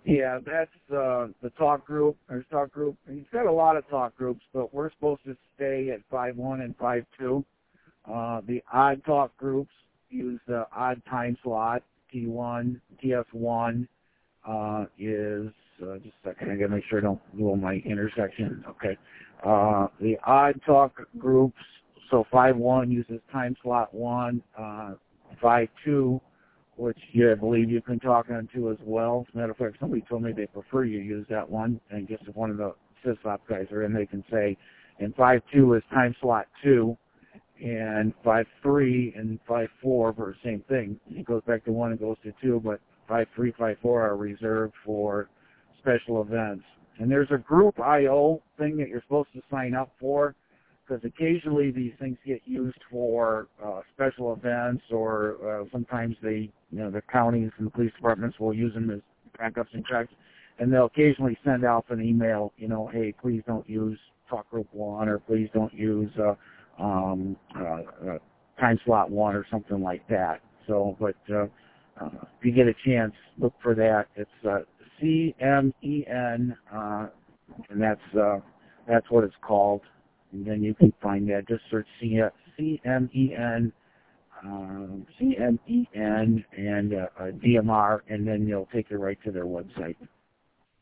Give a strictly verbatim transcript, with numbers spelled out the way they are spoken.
Yeah, that's uh, the talk group. There's talk group. He's got a lot of talk groups, but we're supposed to stay at five one and five two. Uh, the odd talk groups use the odd time slot. T one, T S one uh, is, uh, just a second, I gotta make sure I don't blow my intersection. Okay. Uh, the odd talk groups, so five one uses time slot one, uh, five two, which yeah, I believe you can talk on to as well. As a matter of fact, somebody told me they prefer you use that one, and just if one of the SysOp guys are in, they can say, and five two is time slot two, and five three and five four for the same thing. It goes back to one and goes to two, but five three, five four are reserved for special events. And there's a group I O thing that you're supposed to sign up for, because occasionally these things get used for uh, special events, or uh, sometimes they, you know, the counties and the police departments will use them as backups and checks, and they'll occasionally send out an email, you know, hey, please don't use talk group one, or please don't use uh, um, uh, uh, time slot one, or something like that. So, but uh, uh, if you get a chance, look for that. It's uh, C M E N, uh, and that's uh, that's what it's called. And then you can find that. Just search C M E N, um, C M E N, and uh, uh, D M R, and then you'll take you right to their website.